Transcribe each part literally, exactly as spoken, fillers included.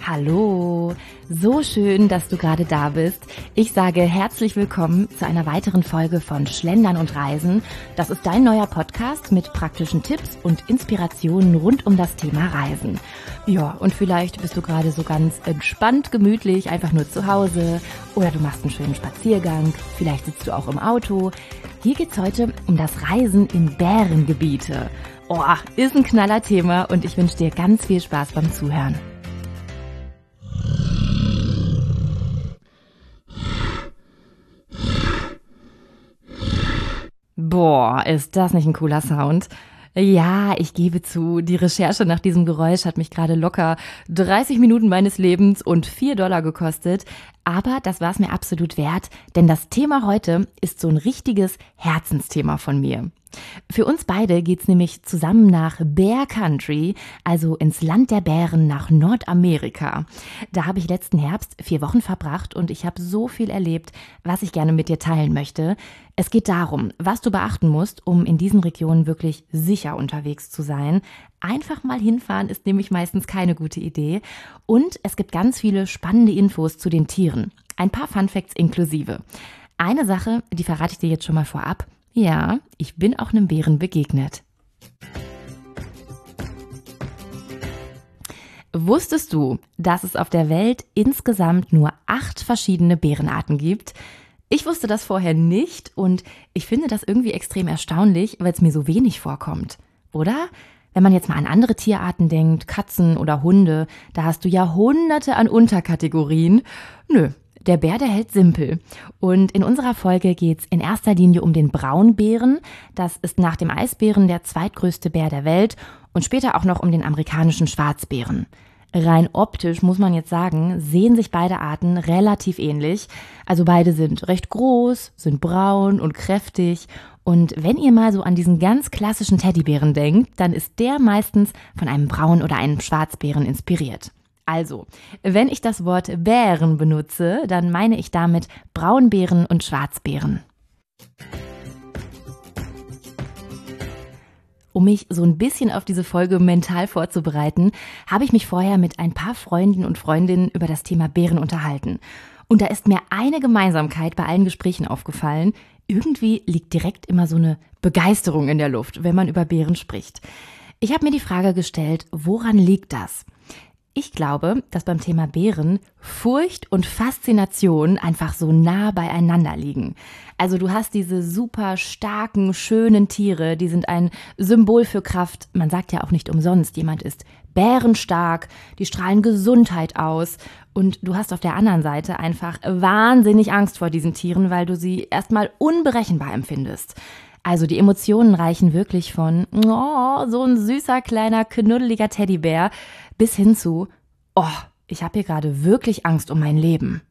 Hallo, so schön, dass du gerade da bist. Ich sage herzlich willkommen zu einer weiteren Folge von Schlendern und Reisen. Das ist dein neuer Podcast mit praktischen Tipps und Inspirationen rund um das Thema Reisen. Ja, und vielleicht bist du gerade so ganz entspannt, gemütlich, einfach nur zu Hause oder du machst einen schönen Spaziergang, vielleicht sitzt du auch im Auto. Hier geht's heute um das Reisen in Bärengebiete. Oh, ist ein Knallerthema und ich wünsche dir ganz viel Spaß beim Zuhören. Boah, ist das nicht ein cooler Sound? Ja, ich gebe zu, die Recherche nach diesem Geräusch hat mich gerade locker dreißig Minuten meines Lebens und vier Dollar gekostet. Aber das war es mir absolut wert, denn das Thema heute ist so ein richtiges Herzensthema von mir. Für uns beide geht's nämlich zusammen nach Bear Country, also ins Land der Bären nach Nordamerika. Da habe ich letzten Herbst vier Wochen verbracht und ich habe so viel erlebt, was ich gerne mit dir teilen möchte. Es geht darum, was du beachten musst, um in diesen Regionen wirklich sicher unterwegs zu sein. Einfach mal hinfahren ist nämlich meistens keine gute Idee. Und es gibt ganz viele spannende Infos zu den Tieren. Ein paar Funfacts inklusive. Eine Sache, die verrate ich dir jetzt schon mal vorab. Ja, ich bin auch einem Bären begegnet. Wusstest du, dass es auf der Welt insgesamt nur acht verschiedene Bärenarten gibt? Ich wusste das vorher nicht und ich finde das irgendwie extrem erstaunlich, weil es mir so wenig vorkommt. Oder? Wenn man jetzt mal an andere Tierarten denkt, Katzen oder Hunde, da hast du ja hunderte an Unterkategorien. Nö. Der Bär, der hält simpel. Und in unserer Folge geht's in erster Linie um den Braunbären. Das ist nach dem Eisbären der zweitgrößte Bär der Welt und später auch noch um den amerikanischen Schwarzbären. Rein optisch muss man jetzt sagen, sehen sich beide Arten relativ ähnlich. Also beide sind recht groß, sind braun und kräftig. Und wenn ihr mal so an diesen ganz klassischen Teddybären denkt, dann ist der meistens von einem Braun- oder einem Schwarzbären inspiriert. Also, wenn ich das Wort Bären benutze, dann meine ich damit Braunbären und Schwarzbären. Um mich so ein bisschen auf diese Folge mental vorzubereiten, habe ich mich vorher mit ein paar Freunden und Freundinnen über das Thema Bären unterhalten. Und da ist mir eine Gemeinsamkeit bei allen Gesprächen aufgefallen. Irgendwie liegt direkt immer so eine Begeisterung in der Luft, wenn man über Bären spricht. Ich habe mir die Frage gestellt, woran liegt das? Ich glaube, dass beim Thema Bären Furcht und Faszination einfach so nah beieinander liegen. Also du hast diese super starken, schönen Tiere, die sind ein Symbol für Kraft. Man sagt ja auch nicht umsonst, jemand ist bärenstark, die strahlen Gesundheit aus. Und du hast auf der anderen Seite einfach wahnsinnig Angst vor diesen Tieren, weil du sie erstmal unberechenbar empfindest. Also die Emotionen reichen wirklich von oh, so ein süßer, kleiner, knuddeliger Teddybär bis hin zu oh, ich habe hier gerade wirklich Angst um mein Leben.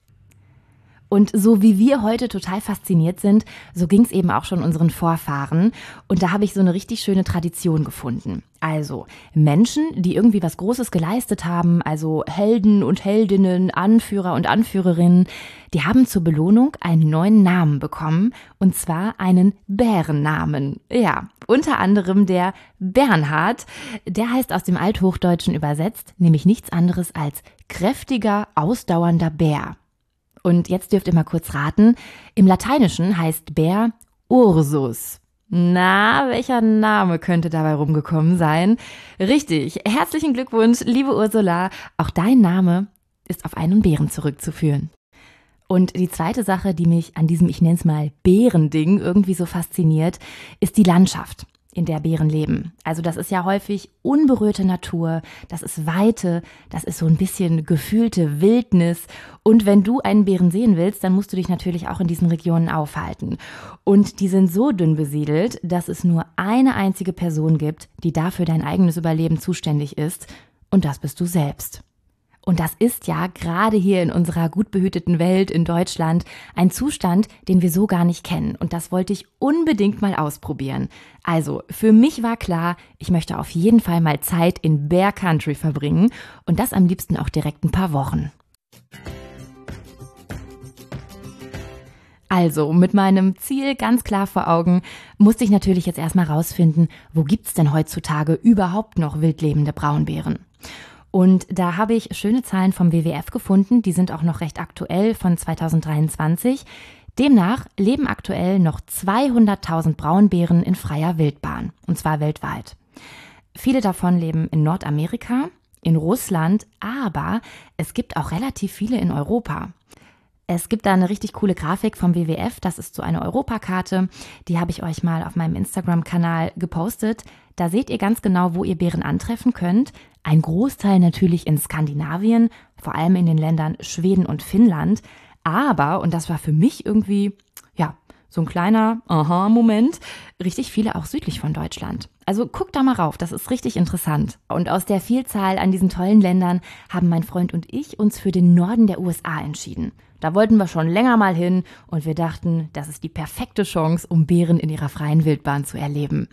Und so wie wir heute total fasziniert sind, so ging es eben auch schon unseren Vorfahren. Und da habe ich so eine richtig schöne Tradition gefunden. Also Menschen, die irgendwie was Großes geleistet haben, also Helden und Heldinnen, Anführer und Anführerinnen, die haben zur Belohnung einen neuen Namen bekommen, und zwar einen Bärennamen. Ja, unter anderem der Bernhard. Der heißt aus dem Althochdeutschen übersetzt nämlich nichts anderes als kräftiger, ausdauernder Bär. Und jetzt dürft ihr mal kurz raten, im Lateinischen heißt Bär Ursus. Na, welcher Name könnte dabei rumgekommen sein? Richtig, herzlichen Glückwunsch, liebe Ursula. Auch dein Name ist auf einen Bären zurückzuführen. Und die zweite Sache, die mich an diesem, ich nenne es mal Bärending, irgendwie so fasziniert, ist die Landschaft, in der Bären leben. Also das ist ja häufig unberührte Natur, das ist Weite, das ist so ein bisschen gefühlte Wildnis. Und wenn du einen Bären sehen willst, dann musst du dich natürlich auch in diesen Regionen aufhalten. Und die sind so dünn besiedelt, dass es nur eine einzige Person gibt, die dafür dein eigenes Überleben zuständig ist. Und das bist du selbst. Und das ist ja gerade hier in unserer gut behüteten Welt in Deutschland ein Zustand, den wir so gar nicht kennen. Und das wollte ich unbedingt mal ausprobieren. Also, für mich war klar, ich möchte auf jeden Fall mal Zeit in Bear Country verbringen und das am liebsten auch direkt ein paar Wochen. Also, mit meinem Ziel ganz klar vor Augen, musste ich natürlich jetzt erstmal rausfinden, wo gibt's denn heutzutage überhaupt noch wildlebende Braunbären? Und da habe ich schöne Zahlen vom W W F gefunden, die sind auch noch recht aktuell von zweitausenddreiundzwanzig. Demnach leben aktuell noch zweihunderttausend Braunbären in freier Wildbahn, und zwar weltweit. Viele davon leben in Nordamerika, in Russland, aber es gibt auch relativ viele in Europa. Es gibt da eine richtig coole Grafik vom W W F, das ist so eine Europakarte, die habe ich euch mal auf meinem Instagram-Kanal gepostet. Da seht ihr ganz genau, wo ihr Bären antreffen könnt. Ein Großteil natürlich in Skandinavien, vor allem in den Ländern Schweden und Finnland. Aber, und das war für mich irgendwie, ja, so ein kleiner Aha-Moment, richtig viele auch südlich von Deutschland. Also guckt da mal rauf, das ist richtig interessant. Und aus der Vielzahl an diesen tollen Ländern haben mein Freund und ich uns für den Norden der U S A entschieden. Da wollten wir schon länger mal hin und wir dachten, das ist die perfekte Chance, um Bären in ihrer freien Wildbahn zu erleben.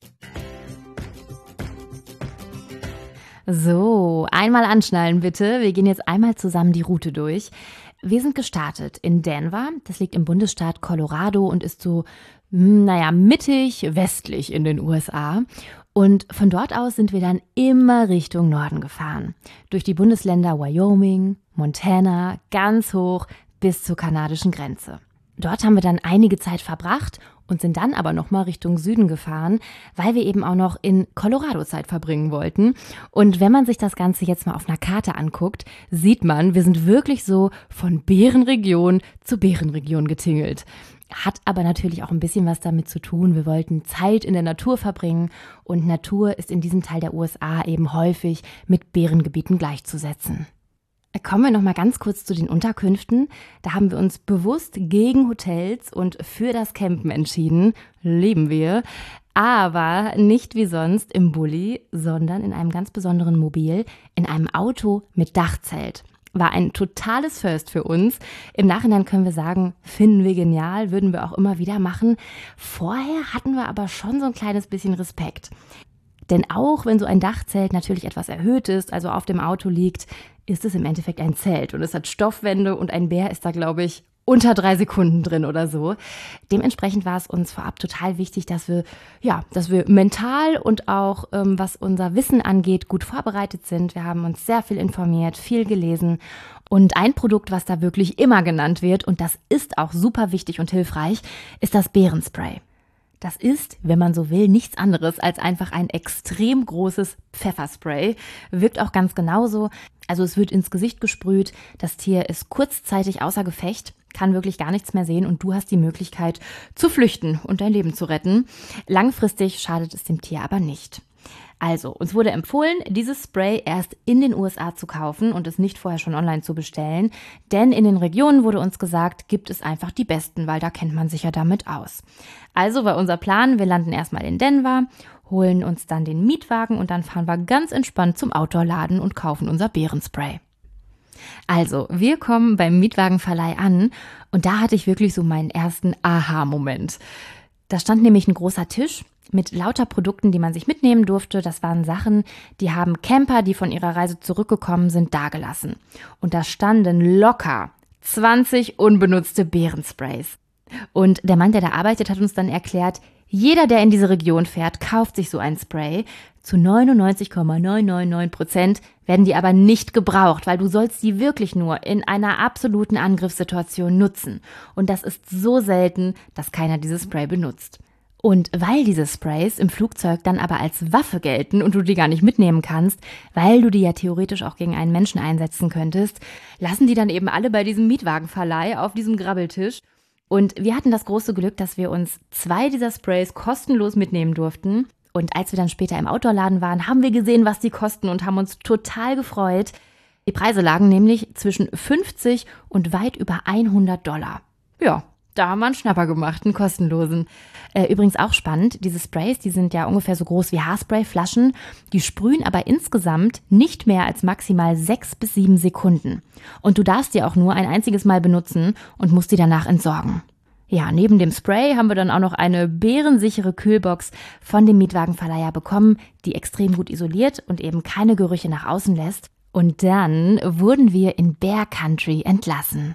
So, einmal anschnallen bitte. Wir gehen jetzt einmal zusammen die Route durch. Wir sind gestartet in Denver, das liegt im Bundesstaat Colorado und ist so, naja, mittig westlich in den U S A. Und von dort aus sind wir dann immer Richtung Norden gefahren. Durch die Bundesländer Wyoming, Montana, ganz hoch bis zur kanadischen Grenze. Dort haben wir dann einige Zeit verbracht und sind dann aber nochmal Richtung Süden gefahren, weil wir eben auch noch in Colorado Zeit verbringen wollten. Und wenn man sich das Ganze jetzt mal auf einer Karte anguckt, sieht man, wir sind wirklich so von Bärenregion zu Bärenregion getingelt. Hat aber natürlich auch ein bisschen was damit zu tun. Wir wollten Zeit in der Natur verbringen und Natur ist in diesem Teil der U S A eben häufig mit Bärengebieten gleichzusetzen. Kommen wir noch mal ganz kurz zu den Unterkünften. Da haben wir uns bewusst gegen Hotels und für das Campen entschieden. Lieben wir. Aber nicht wie sonst im Bulli, sondern in einem ganz besonderen Mobil, in einem Auto mit Dachzelt. War ein totales First für uns. Im Nachhinein können wir sagen, finden wir genial, würden wir auch immer wieder machen. Vorher hatten wir aber schon so ein kleines bisschen Respekt. Denn auch wenn so ein Dachzelt natürlich etwas erhöht ist, also auf dem Auto liegt, ist es im Endeffekt ein Zelt. Und es hat Stoffwände und ein Bär ist da, glaube ich, unter drei Sekunden drin oder so. Dementsprechend war es uns vorab total wichtig, dass wir, ja, dass wir mental und auch, ähm, was unser Wissen angeht, gut vorbereitet sind. Wir haben uns sehr viel informiert, viel gelesen. Und ein Produkt, was da wirklich immer genannt wird, und das ist auch super wichtig und hilfreich, ist das Bärenspray. Das ist, wenn man so will, nichts anderes als einfach ein extrem großes Pfefferspray. Wirkt auch ganz genauso. Also es wird ins Gesicht gesprüht, das Tier ist kurzzeitig außer Gefecht, kann wirklich gar nichts mehr sehen und du hast die Möglichkeit zu flüchten und dein Leben zu retten. Langfristig schadet es dem Tier aber nicht. Also, uns wurde empfohlen, dieses Spray erst in den U S A zu kaufen und es nicht vorher schon online zu bestellen, denn in den Regionen wurde uns gesagt, gibt es einfach die besten, weil da kennt man sich ja damit aus. Also war unser Plan, wir landen erstmal in Denver, holen uns dann den Mietwagen und dann fahren wir ganz entspannt zum Outdoor-Laden und kaufen unser Bärenspray. Also, wir kommen beim Mietwagenverleih an und da hatte ich wirklich so meinen ersten Aha-Moment. Da stand nämlich ein großer Tisch mit lauter Produkten, die man sich mitnehmen durfte. Das waren Sachen, die haben Camper, die von ihrer Reise zurückgekommen sind, dagelassen. Und da standen locker zwanzig unbenutzte Bärensprays. Und der Mann, der da arbeitet, hat uns dann erklärt, jeder, der in diese Region fährt, kauft sich so ein Spray. Zu neunundneunzig Komma neunhundertneunundneunzig Prozent werden die aber nicht gebraucht, weil du sollst die wirklich nur in einer absoluten Angriffssituation nutzen. Und das ist so selten, dass keiner dieses Spray benutzt. Und weil diese Sprays im Flugzeug dann aber als Waffe gelten und du die gar nicht mitnehmen kannst, weil du die ja theoretisch auch gegen einen Menschen einsetzen könntest, lassen die dann eben alle bei diesem Mietwagenverleih auf diesem Grabbeltisch. Und wir hatten das große Glück, dass wir uns zwei dieser Sprays kostenlos mitnehmen durften. Und als wir dann später im Outdoor-Laden waren, haben wir gesehen, was die kosten und haben uns total gefreut. Die Preise lagen nämlich zwischen fünfzig und weit über hundert Dollar. Ja, da haben wir einen Schnapper gemacht, einen kostenlosen. Äh, übrigens auch spannend, diese Sprays, die sind ja ungefähr so groß wie Haarsprayflaschen. Die sprühen aber insgesamt nicht mehr als maximal sechs bis sieben Sekunden. Und du darfst die auch nur ein einziges Mal benutzen und musst die danach entsorgen. Ja, neben dem Spray haben wir dann auch noch eine bärensichere Kühlbox von dem Mietwagenverleiher bekommen, die extrem gut isoliert und eben keine Gerüche nach außen lässt. Und dann wurden wir in Bear Country entlassen.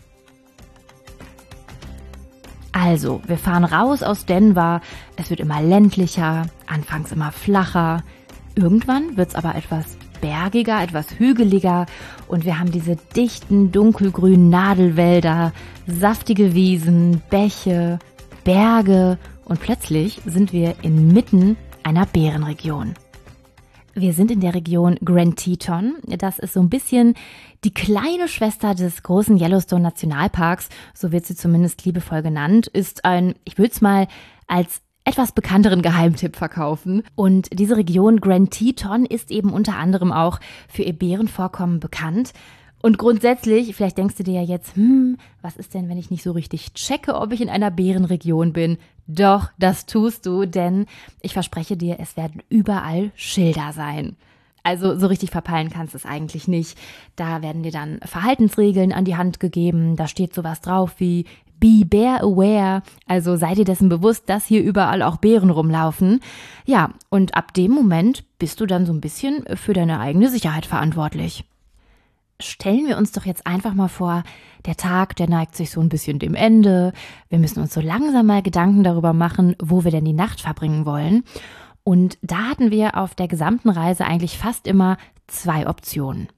Also, wir fahren raus aus Denver, es wird immer ländlicher, anfangs immer flacher. Irgendwann wird es aber etwas bergiger, etwas hügeliger und wir haben diese dichten, dunkelgrünen Nadelwälder, saftige Wiesen, Bäche, Berge und plötzlich sind wir inmitten einer Bärenregion. Wir sind in der Region Grand Teton. Das ist so ein bisschen die kleine Schwester des großen Yellowstone Nationalparks, so wird sie zumindest liebevoll genannt, ist ein, ich würde es mal als etwas bekannteren Geheimtipp verkaufen. Und diese Region Grand Teton ist eben unter anderem auch für ihr Bärenvorkommen bekannt. Und grundsätzlich, vielleicht denkst du dir ja jetzt, hm, was ist denn, wenn ich nicht so richtig checke, ob ich in einer Bärenregion bin? Doch, das tust du, denn ich verspreche dir, es werden überall Schilder sein. Also so richtig verpeilen kannst du es eigentlich nicht. Da werden dir dann Verhaltensregeln an die Hand gegeben. Da steht sowas drauf wie Be Bear Aware, also sei dir dessen bewusst, dass hier überall auch Bären rumlaufen. Ja, und ab dem Moment bist du dann so ein bisschen für deine eigene Sicherheit verantwortlich. Stellen wir uns doch jetzt einfach mal vor, der Tag, der neigt sich so ein bisschen dem Ende. Wir müssen uns so langsam mal Gedanken darüber machen, wo wir denn die Nacht verbringen wollen. Und da hatten wir auf der gesamten Reise eigentlich fast immer zwei Optionen.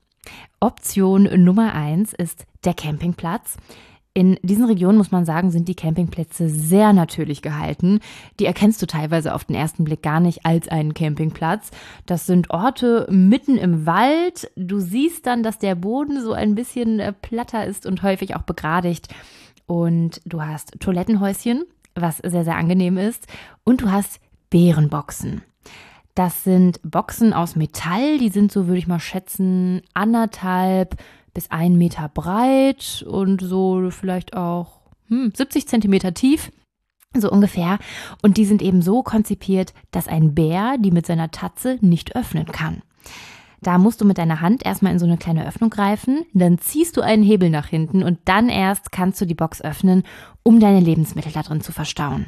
Option Nummer eins ist der Campingplatz. In diesen Regionen, muss man sagen, sind die Campingplätze sehr natürlich gehalten. Die erkennst du teilweise auf den ersten Blick gar nicht als einen Campingplatz. Das sind Orte mitten im Wald. Du siehst dann, dass der Boden so ein bisschen platter ist und häufig auch begradigt. Und du hast Toilettenhäuschen, was sehr, sehr angenehm ist. Und du hast Bärenboxen. Das sind Boxen aus Metall. Die sind so, würde ich mal schätzen, anderthalb bis ein Meter breit und so vielleicht auch hm, siebzig Zentimeter tief, so ungefähr. Und die sind eben so konzipiert, dass ein Bär die mit seiner Tatze nicht öffnen kann. Da musst du mit deiner Hand erstmal in so eine kleine Öffnung greifen, dann ziehst du einen Hebel nach hinten und dann erst kannst du die Box öffnen, um deine Lebensmittel da drin zu verstauen.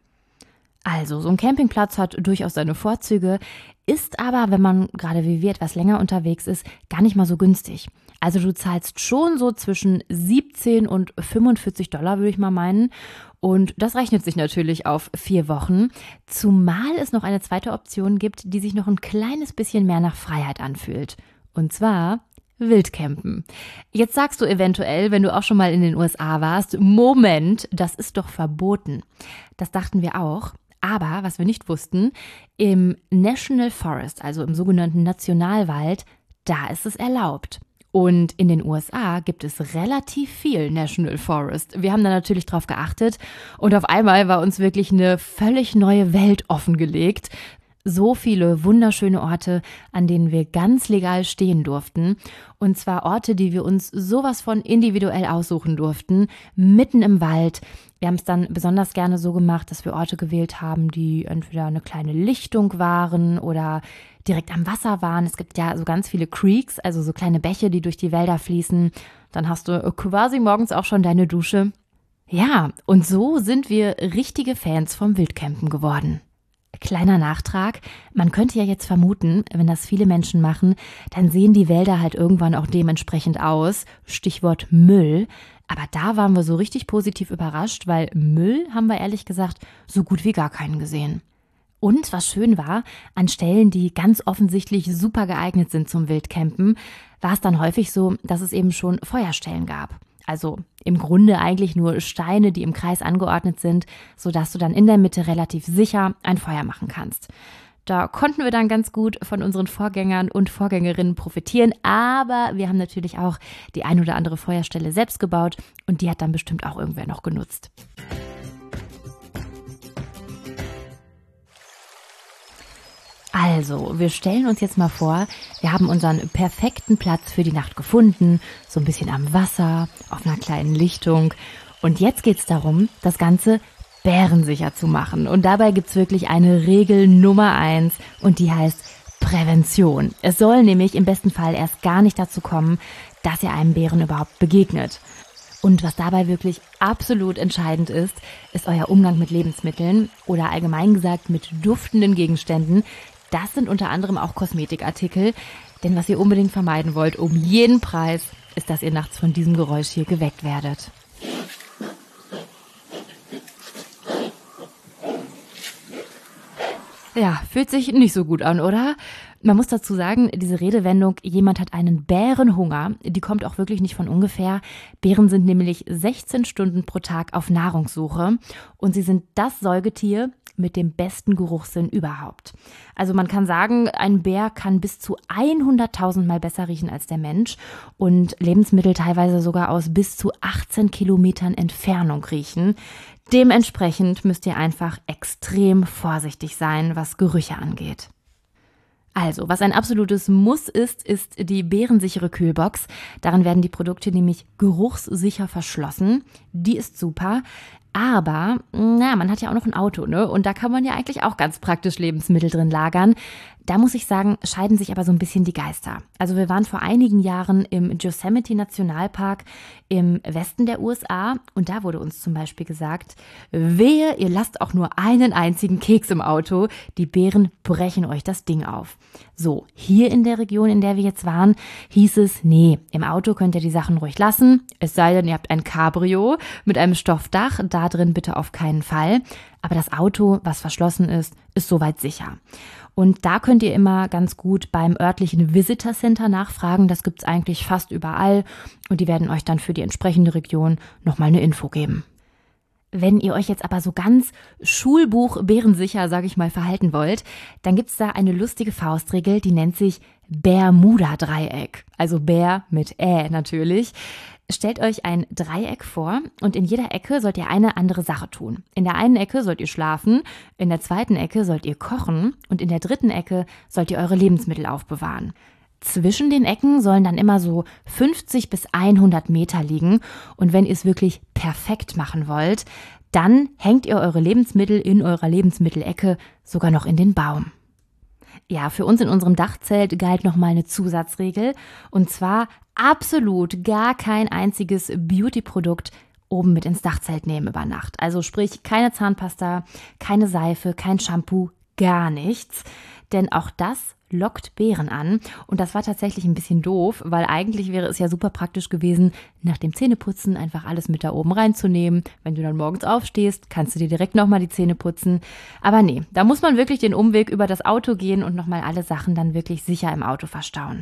Also, so ein Campingplatz hat durchaus seine Vorzüge, ist aber, wenn man gerade wie wir etwas länger unterwegs ist, gar nicht mal so günstig. Also du zahlst schon so zwischen siebzehn und fünfundvierzig Dollar, würde ich mal meinen. Und das rechnet sich natürlich auf vier Wochen, zumal es noch eine zweite Option gibt, die sich noch ein kleines bisschen mehr nach Freiheit anfühlt. Und zwar Wildcampen. Jetzt sagst du eventuell, wenn du auch schon mal in den U S A warst, Moment, das ist doch verboten. Das dachten wir auch. Aber, was wir nicht wussten, im National Forest, also im sogenannten Nationalwald, da ist es erlaubt. Und in den U S A gibt es relativ viel National Forest. Wir haben da natürlich drauf geachtet und auf einmal war uns wirklich eine völlig neue Welt offengelegt. So viele wunderschöne Orte, an denen wir ganz legal stehen durften. Und zwar Orte, die wir uns sowas von individuell aussuchen durften, mitten im Wald. Wir haben es dann besonders gerne so gemacht, dass wir Orte gewählt haben, die entweder eine kleine Lichtung waren oder direkt am Wasser waren. Es gibt ja so ganz viele Creeks, also so kleine Bäche, die durch die Wälder fließen. Dann hast du quasi morgens auch schon deine Dusche. Ja, und so sind wir richtige Fans vom Wildcampen geworden. Kleiner Nachtrag, man könnte ja jetzt vermuten, wenn das viele Menschen machen, dann sehen die Wälder halt irgendwann auch dementsprechend aus. Stichwort Müll. Aber da waren wir so richtig positiv überrascht, weil Müll haben wir ehrlich gesagt so gut wie gar keinen gesehen. Und was schön war, an Stellen, die ganz offensichtlich super geeignet sind zum Wildcampen, war es dann häufig so, dass es eben schon Feuerstellen gab. Also im Grunde eigentlich nur Steine, die im Kreis angeordnet sind, sodass du dann in der Mitte relativ sicher ein Feuer machen kannst. Da konnten wir dann ganz gut von unseren Vorgängern und Vorgängerinnen profitieren, aber wir haben natürlich auch die ein oder andere Feuerstelle selbst gebaut und die hat dann bestimmt auch irgendwer noch genutzt. Also, wir stellen uns jetzt mal vor, wir haben unseren perfekten Platz für die Nacht gefunden, so ein bisschen am Wasser, auf einer kleinen Lichtung. Und jetzt geht's darum, das Ganze bärensicher zu machen. Und dabei gibt's wirklich eine Regel Nummer eins und die heißt Prävention. Es soll nämlich im besten Fall erst gar nicht dazu kommen, dass ihr einem Bären überhaupt begegnet. Und was dabei wirklich absolut entscheidend ist, ist euer Umgang mit Lebensmitteln oder allgemein gesagt mit duftenden Gegenständen. Das sind unter anderem auch Kosmetikartikel, denn was ihr unbedingt vermeiden wollt, um jeden Preis, ist, dass ihr nachts von diesem Geräusch hier geweckt werdet. Ja, fühlt sich nicht so gut an, oder? Man muss dazu sagen, diese Redewendung, jemand hat einen Bärenhunger, die kommt auch wirklich nicht von ungefähr. Bären sind nämlich sechzehn Stunden pro Tag auf Nahrungssuche und sie sind das Säugetier mit dem besten Geruchssinn überhaupt. Also man kann sagen, ein Bär kann bis zu hunderttausend Mal besser riechen als der Mensch und Lebensmittel teilweise sogar aus bis zu achtzehn Kilometern Entfernung riechen. Dementsprechend müsst ihr einfach extrem vorsichtig sein, was Gerüche angeht. Also, was ein absolutes Muss ist, ist die bärensichere Kühlbox. Darin werden die Produkte nämlich geruchssicher verschlossen. Die ist super. Aber, na, man hat ja auch noch ein Auto, ne? Und da kann man ja eigentlich auch ganz praktisch Lebensmittel drin lagern. Da muss ich sagen, scheiden sich aber so ein bisschen die Geister. Also wir waren vor einigen Jahren im Yosemite Nationalpark im Westen der U S A und da wurde uns zum Beispiel gesagt, wehe, ihr lasst auch nur einen einzigen Keks im Auto, die Bären brechen euch das Ding auf. So, hier in der Region, in der wir jetzt waren, hieß es, nee, im Auto könnt ihr die Sachen ruhig lassen, es sei denn, ihr habt ein Cabrio mit einem Stoffdach, da drin bitte auf keinen Fall. Aber das Auto, was verschlossen ist, ist soweit sicher. Und da könnt ihr immer ganz gut beim örtlichen Visitor Center nachfragen. Das gibt's eigentlich fast überall und die werden euch dann für die entsprechende Region nochmal eine Info geben. Wenn ihr euch jetzt aber so ganz Schulbuch-bärensicher, sage ich mal, verhalten wollt, dann gibt's da eine lustige Faustregel, die nennt sich Bermuda-Dreieck. Also Bär mit Ä natürlich. Stellt euch ein Dreieck vor und in jeder Ecke sollt ihr eine andere Sache tun. In der einen Ecke sollt ihr schlafen, in der zweiten Ecke sollt ihr kochen und in der dritten Ecke sollt ihr eure Lebensmittel aufbewahren. Zwischen den Ecken sollen dann immer so fünfzig bis hundert Meter liegen und wenn ihr es wirklich perfekt machen wollt, dann hängt ihr eure Lebensmittel in eurer Lebensmittelecke sogar noch in den Baum. Ja, für uns in unserem Dachzelt galt nochmal eine Zusatzregel und zwar absolut gar kein einziges Beauty-Produkt oben mit ins Dachzelt nehmen über Nacht. Also sprich keine Zahnpasta, keine Seife, kein Shampoo, gar nichts, denn auch das lockt Bären an und das war tatsächlich ein bisschen doof, weil eigentlich wäre es ja super praktisch gewesen, nach dem Zähneputzen einfach alles mit da oben reinzunehmen. Wenn du dann morgens aufstehst, kannst du dir direkt nochmal die Zähne putzen. Aber nee, da muss man wirklich den Umweg über das Auto gehen und nochmal alle Sachen dann wirklich sicher im Auto verstauen.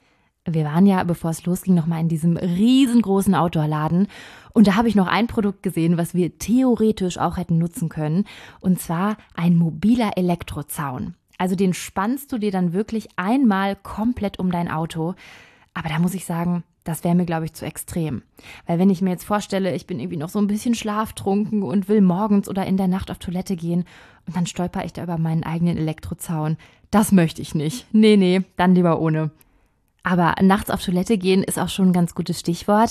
Wir waren ja, bevor es losging, nochmal in diesem riesengroßen Outdoor-Laden und da habe ich noch ein Produkt gesehen, was wir theoretisch auch hätten nutzen können und zwar ein mobiler Elektrozaun. Also den spannst du dir dann wirklich einmal komplett um dein Auto. Aber da muss ich sagen, das wäre mir, glaube ich, zu extrem. Weil wenn ich mir jetzt vorstelle, ich bin irgendwie noch so ein bisschen schlaftrunken und will morgens oder in der Nacht auf Toilette gehen und dann stolper ich da über meinen eigenen Elektrozaun. Das möchte ich nicht. Nee, nee, dann lieber ohne. Aber nachts auf Toilette gehen ist auch schon ein ganz gutes Stichwort.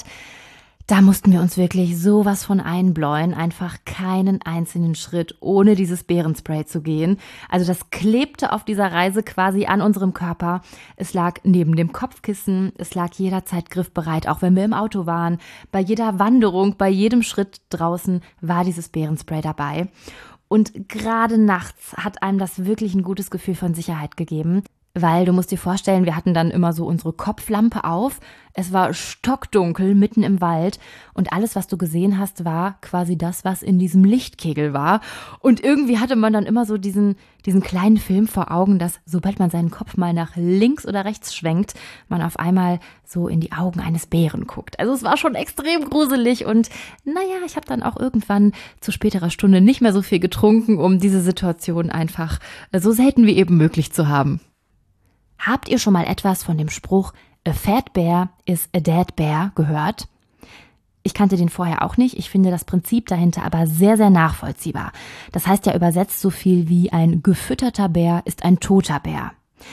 Da mussten wir uns wirklich sowas von einbläuen, einfach keinen einzelnen Schritt ohne dieses Bärenspray zu gehen. Also das klebte auf dieser Reise quasi an unserem Körper. Es lag neben dem Kopfkissen, es lag jederzeit griffbereit, auch wenn wir im Auto waren. Bei jeder Wanderung, bei jedem Schritt draußen war dieses Bärenspray dabei. Und gerade nachts hat einem das wirklich ein gutes Gefühl von Sicherheit gegeben. Weil du musst dir vorstellen, wir hatten dann immer so unsere Kopflampe auf. Es war stockdunkel mitten im Wald und alles, was du gesehen hast, war quasi das, was in diesem Lichtkegel war. Und irgendwie hatte man dann immer so diesen, diesen kleinen Film vor Augen, dass sobald man seinen Kopf mal nach links oder rechts schwenkt, man auf einmal so in die Augen eines Bären guckt. Also es war schon extrem gruselig und naja, ich habe dann auch irgendwann zu späterer Stunde nicht mehr so viel getrunken, um diese Situation einfach so selten wie eben möglich zu haben. Habt ihr schon mal etwas von dem Spruch "A fat bear is a dead bear" gehört? Ich kannte den vorher auch nicht. Ich finde das Prinzip dahinter aber sehr, sehr nachvollziehbar. Das heißt ja übersetzt so viel wie ein gefütterter Bär ist ein toter Bär.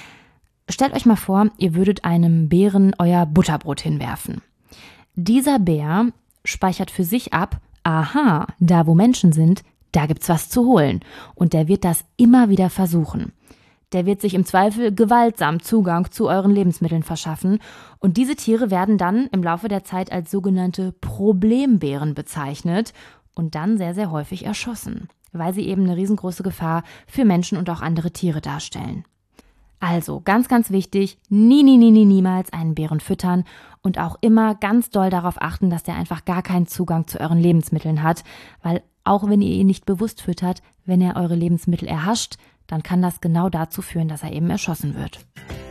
Stellt euch mal vor, ihr würdet einem Bären euer Butterbrot hinwerfen. Dieser Bär speichert für sich ab, aha, da wo Menschen sind, da gibt's was zu holen. Und der wird das immer wieder versuchen. Der wird sich im Zweifel gewaltsam Zugang zu euren Lebensmitteln verschaffen und diese Tiere werden dann im Laufe der Zeit als sogenannte Problembären bezeichnet und dann sehr, sehr häufig erschossen, weil sie eben eine riesengroße Gefahr für Menschen und auch andere Tiere darstellen. Also ganz, ganz wichtig, nie, nie, nie, nie, niemals einen Bären füttern und auch immer ganz doll darauf achten, dass der einfach gar keinen Zugang zu euren Lebensmitteln hat, weil auch wenn ihr ihn nicht bewusst füttert, wenn er eure Lebensmittel erhascht, dann kann das genau dazu führen, dass er eben erschossen wird.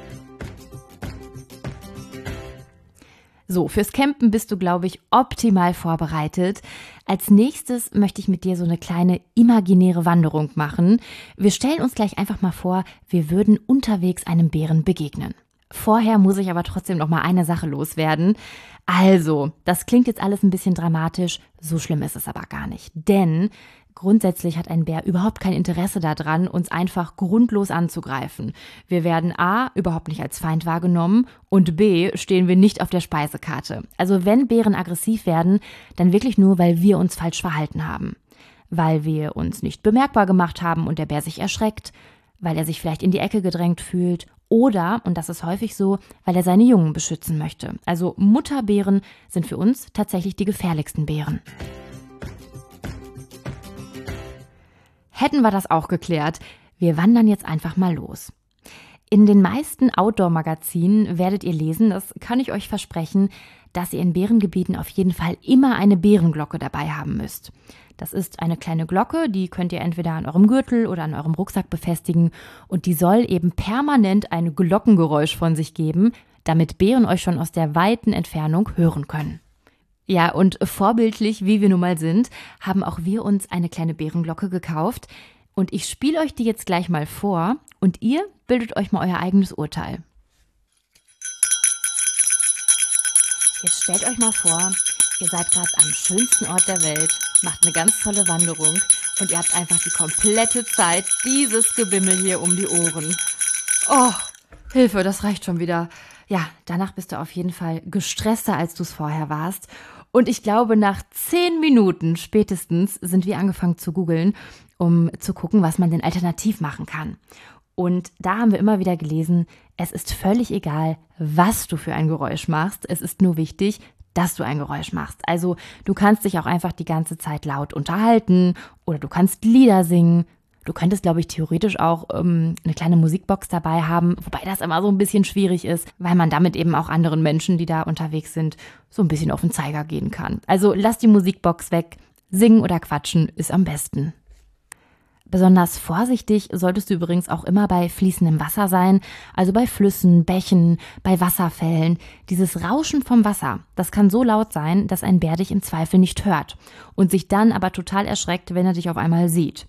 So, fürs Campen bist du, glaube ich, optimal vorbereitet. Als nächstes möchte ich mit dir so eine kleine imaginäre Wanderung machen. Wir stellen uns gleich einfach mal vor, wir würden unterwegs einem Bären begegnen. Vorher muss ich aber trotzdem noch mal eine Sache loswerden. Also, das klingt jetzt alles ein bisschen dramatisch, so schlimm ist es aber gar nicht. Denn grundsätzlich hat ein Bär überhaupt kein Interesse daran, uns einfach grundlos anzugreifen. Wir werden a. überhaupt nicht als Feind wahrgenommen und b. stehen wir nicht auf der Speisekarte. Also wenn Bären aggressiv werden, dann wirklich nur, weil wir uns falsch verhalten haben. Weil wir uns nicht bemerkbar gemacht haben und der Bär sich erschreckt, weil er sich vielleicht in die Ecke gedrängt fühlt oder, und das ist häufig so, weil er seine Jungen beschützen möchte. Also Mutterbären sind für uns tatsächlich die gefährlichsten Bären. Hätten wir das auch geklärt, wir wandern jetzt einfach mal los. In den meisten Outdoor-Magazinen werdet ihr lesen, das kann ich euch versprechen, dass ihr in Bärengebieten auf jeden Fall immer eine Bärenglocke dabei haben müsst. Das ist eine kleine Glocke, die könnt ihr entweder an eurem Gürtel oder an eurem Rucksack befestigen und die soll eben permanent ein Glockengeräusch von sich geben, damit Bären euch schon aus der weiten Entfernung hören können. Ja, und vorbildlich, wie wir nun mal sind, haben auch wir uns eine kleine Bärenglocke gekauft. Und ich spiele euch die jetzt gleich mal vor und ihr bildet euch mal euer eigenes Urteil. Jetzt stellt euch mal vor, ihr seid gerade am schönsten Ort der Welt, macht eine ganz tolle Wanderung und ihr habt einfach die komplette Zeit dieses Gebimmel hier um die Ohren. Oh, Hilfe, das reicht schon wieder. Ja, danach bist du auf jeden Fall gestresster, als du es vorher warst. Und ich glaube, nach zehn Minuten spätestens sind wir angefangen zu googeln, um zu gucken, was man denn alternativ machen kann. Und da haben wir immer wieder gelesen, es ist völlig egal, was du für ein Geräusch machst. Es ist nur wichtig, dass du ein Geräusch machst. Also du kannst dich auch einfach die ganze Zeit laut unterhalten oder du kannst Lieder singen. Du könntest, glaube ich, theoretisch auch ähm, eine kleine Musikbox dabei haben, wobei das immer so ein bisschen schwierig ist, weil man damit eben auch anderen Menschen, die da unterwegs sind, so ein bisschen auf den Zeiger gehen kann. Also lass die Musikbox weg, singen oder quatschen ist am besten. Besonders vorsichtig solltest du übrigens auch immer bei fließendem Wasser sein, also bei Flüssen, Bächen, bei Wasserfällen. Dieses Rauschen vom Wasser, das kann so laut sein, dass ein Bär dich im Zweifel nicht hört und sich dann aber total erschreckt, wenn er dich auf einmal sieht.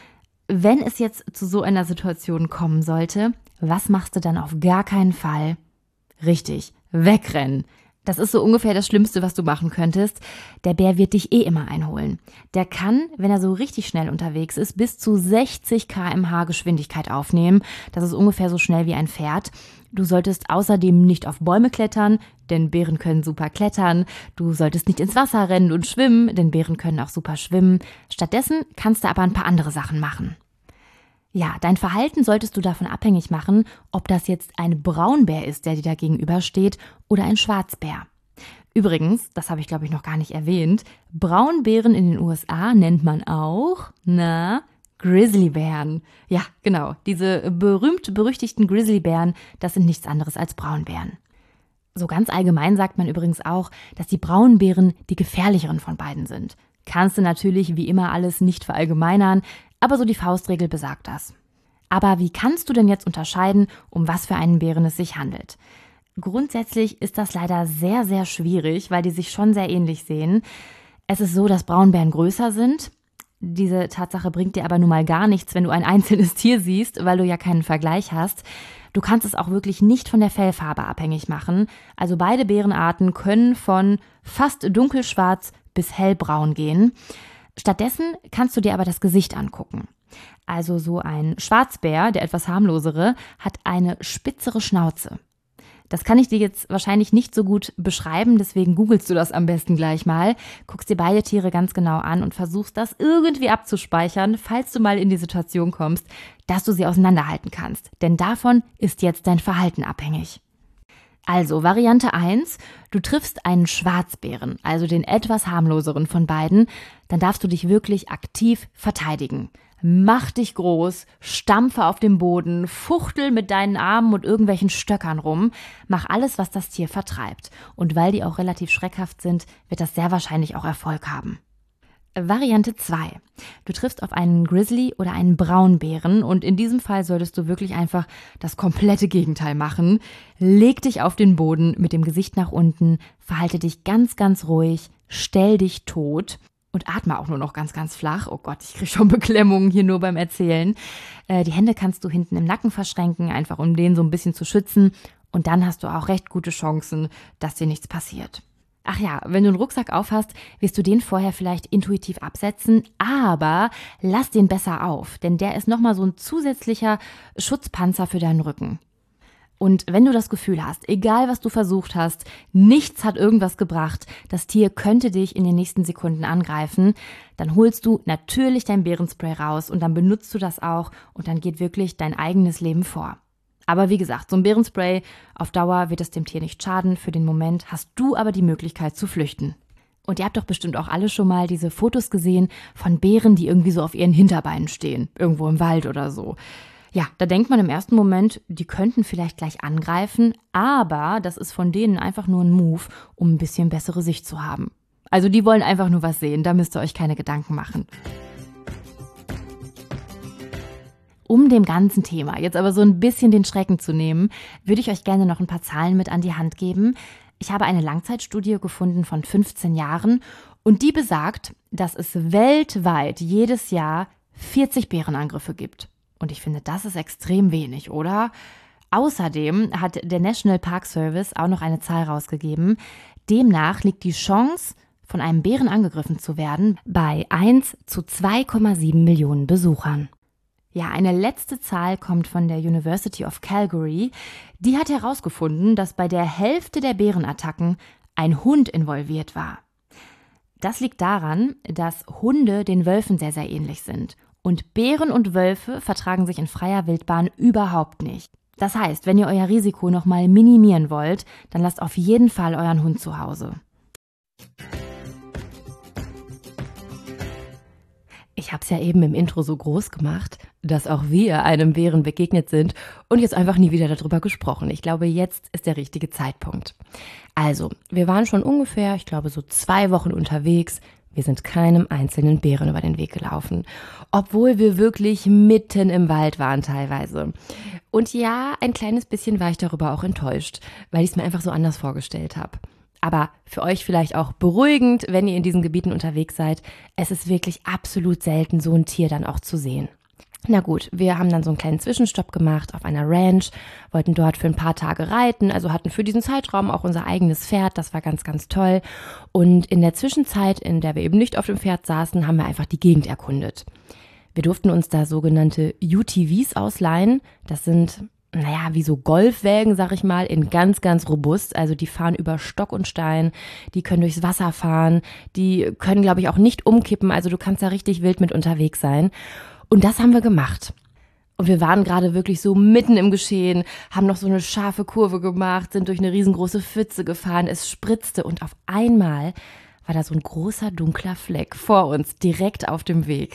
Wenn es jetzt zu so einer Situation kommen sollte, was machst du dann auf gar keinen Fall? Richtig, wegrennen. Das ist so ungefähr das Schlimmste, was du machen könntest. Der Bär wird dich eh immer einholen. Der kann, wenn er so richtig schnell unterwegs ist, bis zu sechzig Kilometer pro Stunde Geschwindigkeit aufnehmen. Das ist ungefähr so schnell wie ein Pferd. Du solltest außerdem nicht auf Bäume klettern, denn Bären können super klettern. Du solltest nicht ins Wasser rennen und schwimmen, denn Bären können auch super schwimmen. Stattdessen kannst du aber ein paar andere Sachen machen. Ja, dein Verhalten solltest du davon abhängig machen, ob das jetzt ein Braunbär ist, der dir da gegenübersteht, oder ein Schwarzbär. Übrigens, das habe ich glaube ich noch gar nicht erwähnt, Braunbären in den U S A nennt man auch, na, Grizzlybären. Ja, genau, diese berühmt-berüchtigten Grizzlybären, das sind nichts anderes als Braunbären. So ganz allgemein sagt man übrigens auch, dass die Braunbären die gefährlicheren von beiden sind. Kannst du natürlich wie immer alles nicht verallgemeinern, aber so die Faustregel besagt das. Aber wie kannst du denn jetzt unterscheiden, um was für einen Bären es sich handelt? Grundsätzlich ist das leider sehr, sehr schwierig, weil die sich schon sehr ähnlich sehen. Es ist so, dass Braunbären größer sind. Diese Tatsache bringt dir aber nun mal gar nichts, wenn du ein einzelnes Tier siehst, weil du ja keinen Vergleich hast. Du kannst es auch wirklich nicht von der Fellfarbe abhängig machen. Also beide Bärenarten können von fast dunkelschwarz bis hellbraun gehen. Stattdessen kannst du dir aber das Gesicht angucken. Also so ein Schwarzbär, der etwas harmlosere, hat eine spitzere Schnauze. Das kann ich dir jetzt wahrscheinlich nicht so gut beschreiben, deswegen googelst du das am besten gleich mal, guckst dir beide Tiere ganz genau an und versuchst das irgendwie abzuspeichern, falls du mal in die Situation kommst, dass du sie auseinanderhalten kannst. Denn davon ist jetzt dein Verhalten abhängig. Also, Variante eins, du triffst einen Schwarzbären, also den etwas harmloseren von beiden, dann darfst du dich wirklich aktiv verteidigen. Mach dich groß, stampfe auf dem Boden, fuchtel mit deinen Armen und irgendwelchen Stöckern rum, mach alles, was das Tier vertreibt. Und weil die auch relativ schreckhaft sind, wird das sehr wahrscheinlich auch Erfolg haben. Variante zwei. Du triffst auf einen Grizzly oder einen Braunbären und in diesem Fall solltest du wirklich einfach das komplette Gegenteil machen. Leg dich auf den Boden mit dem Gesicht nach unten, verhalte dich ganz, ganz ruhig, stell dich tot und atme auch nur noch ganz, ganz flach. Oh Gott, ich kriege schon Beklemmungen hier nur beim Erzählen. Äh, die Hände kannst du hinten im Nacken verschränken, einfach um den so ein bisschen zu schützen und dann hast du auch recht gute Chancen, dass dir nichts passiert. Ach ja, wenn du einen Rucksack aufhast, wirst du den vorher vielleicht intuitiv absetzen, aber lass den besser auf, denn der ist nochmal so ein zusätzlicher Schutzpanzer für deinen Rücken. Und wenn du das Gefühl hast, egal was du versucht hast, nichts hat irgendwas gebracht, das Tier könnte dich in den nächsten Sekunden angreifen, dann holst du natürlich dein Bärenspray raus und dann benutzt du das auch und dann geht wirklich dein eigenes Leben vor. Aber wie gesagt, so ein Bärenspray, auf Dauer wird es dem Tier nicht schaden. Für den Moment hast du aber die Möglichkeit zu flüchten. Und ihr habt doch bestimmt auch alle schon mal diese Fotos gesehen von Bären, die irgendwie so auf ihren Hinterbeinen stehen, irgendwo im Wald oder so. Ja, da denkt man im ersten Moment, die könnten vielleicht gleich angreifen, aber das ist von denen einfach nur ein Move, um ein bisschen bessere Sicht zu haben. Also die wollen einfach nur was sehen, da müsst ihr euch keine Gedanken machen. Um dem ganzen Thema jetzt aber so ein bisschen den Schrecken zu nehmen, würde ich euch gerne noch ein paar Zahlen mit an die Hand geben. Ich habe eine Langzeitstudie gefunden von fünfzehn Jahren und die besagt, dass es weltweit jedes Jahr vierzig Bärenangriffe gibt. Und ich finde, das ist extrem wenig, oder? Außerdem hat der National Park Service auch noch eine Zahl rausgegeben. Demnach liegt die Chance, von einem Bären angegriffen zu werden, bei eins zu zwei Komma sieben Millionen Besuchern. Ja, eine letzte Zahl kommt von der University of Calgary. Die hat herausgefunden, dass bei der Hälfte der Bärenattacken ein Hund involviert war. Das liegt daran, dass Hunde den Wölfen sehr, sehr ähnlich sind. Und Bären und Wölfe vertragen sich in freier Wildbahn überhaupt nicht. Das heißt, wenn ihr euer Risiko nochmal minimieren wollt, dann lasst auf jeden Fall euren Hund zu Hause. Ich habe es ja eben im Intro so groß gemacht, dass auch wir einem Bären begegnet sind und jetzt einfach nie wieder darüber gesprochen. Ich glaube, jetzt ist der richtige Zeitpunkt. Also, wir waren schon ungefähr, ich glaube, so zwei Wochen unterwegs. Wir sind keinem einzelnen Bären über den Weg gelaufen, obwohl wir wirklich mitten im Wald waren teilweise. Und ja, ein kleines bisschen war ich darüber auch enttäuscht, weil ich es mir einfach so anders vorgestellt habe. Aber für euch vielleicht auch beruhigend, wenn ihr in diesen Gebieten unterwegs seid. Es ist wirklich absolut selten, so ein Tier dann auch zu sehen. Na gut, wir haben dann so einen kleinen Zwischenstopp gemacht auf einer Ranch, wollten dort für ein paar Tage reiten, also hatten für diesen Zeitraum auch unser eigenes Pferd, das war ganz, ganz toll. Und in der Zwischenzeit, in der wir eben nicht auf dem Pferd saßen, haben wir einfach die Gegend erkundet. Wir durften uns da sogenannte U T Vs ausleihen, das sind... naja, wie so Golfwägen, sag ich mal, in ganz, ganz robust. Also die fahren über Stock und Stein, die können durchs Wasser fahren, die können, glaube ich, auch nicht umkippen. Also du kannst da richtig wild mit unterwegs sein. Und das haben wir gemacht. Und wir waren gerade wirklich so mitten im Geschehen, haben noch so eine scharfe Kurve gemacht, sind durch eine riesengroße Pfütze gefahren, es spritzte und auf einmal war da so ein großer, dunkler Fleck vor uns, direkt auf dem Weg.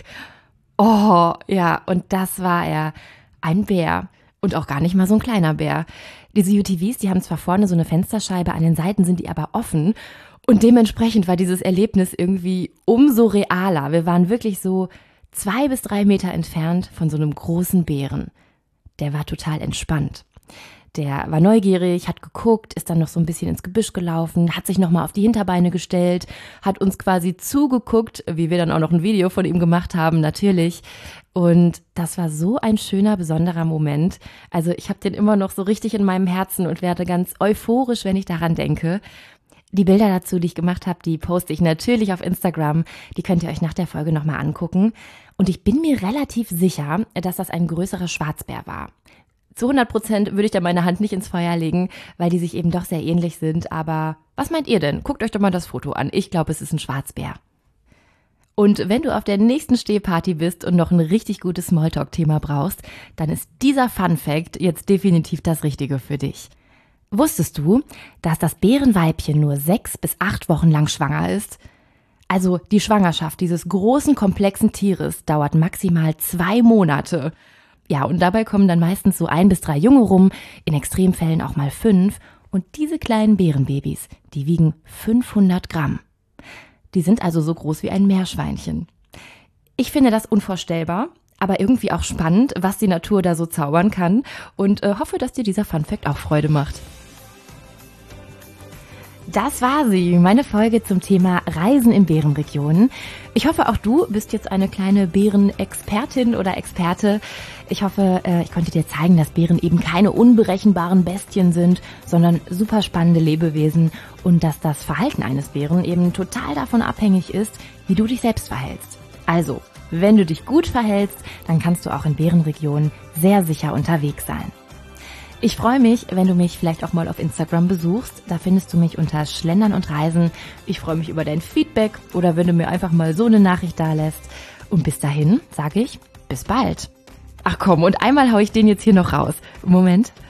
Oh, ja, und das war er, ein Bär. Und auch gar nicht mal so ein kleiner Bär. Diese U T Vs, die haben zwar vorne so eine Fensterscheibe, an den Seiten sind die aber offen. Und dementsprechend war dieses Erlebnis irgendwie umso realer. Wir waren wirklich so zwei bis drei Meter entfernt von so einem großen Bären. Der war total entspannt. Der war neugierig, hat geguckt, ist dann noch so ein bisschen ins Gebüsch gelaufen, hat sich nochmal auf die Hinterbeine gestellt, hat uns quasi zugeguckt, wie wir dann auch noch ein Video von ihm gemacht haben, natürlich. Und das war so ein schöner, besonderer Moment. Also ich habe den immer noch so richtig in meinem Herzen und werde ganz euphorisch, wenn ich daran denke. Die Bilder dazu, die ich gemacht habe, die poste ich natürlich auf Instagram. Die könnt ihr euch nach der Folge nochmal angucken. Und ich bin mir relativ sicher, dass das ein größerer Schwarzbär war. Zu hundert Prozent würde ich da meine Hand nicht ins Feuer legen, weil die sich eben doch sehr ähnlich sind. Aber was meint ihr denn? Guckt euch doch mal das Foto an. Ich glaube, es ist ein Schwarzbär. Und wenn du auf der nächsten Stehparty bist und noch ein richtig gutes Smalltalk-Thema brauchst, dann ist dieser Fun-Fact jetzt definitiv das Richtige für dich. Wusstest du, dass das Bärenweibchen nur sechs bis acht Wochen lang schwanger ist? Also die Schwangerschaft dieses großen, komplexen Tieres dauert maximal zwei Monate. Ja, und dabei kommen dann meistens so ein bis drei Junge rum, in Extremfällen auch mal fünf. Und diese kleinen Bärenbabys, die wiegen fünfhundert Gramm. Die sind also so groß wie ein Meerschweinchen. Ich finde das unvorstellbar, aber irgendwie auch spannend, was die Natur da so zaubern kann und äh, hoffe, dass dir dieser Funfact auch Freude macht. Das war sie, meine Folge zum Thema Reisen in Bärenregionen. Ich hoffe, auch du bist jetzt eine kleine Bärenexpertin oder Experte. Ich hoffe, ich konnte dir zeigen, dass Bären eben keine unberechenbaren Bestien sind, sondern super spannende Lebewesen und dass das Verhalten eines Bären eben total davon abhängig ist, wie du dich selbst verhältst. Also, wenn du dich gut verhältst, dann kannst du auch in Bärenregionen sehr sicher unterwegs sein. Ich freue mich, wenn du mich vielleicht auch mal auf Instagram besuchst. Da findest du mich unter Schlendern und Reisen. Ich freue mich über dein Feedback oder wenn du mir einfach mal so eine Nachricht dalässt. Und bis dahin sage ich, bis bald. Ach komm, und einmal hau ich den jetzt hier noch raus. Moment.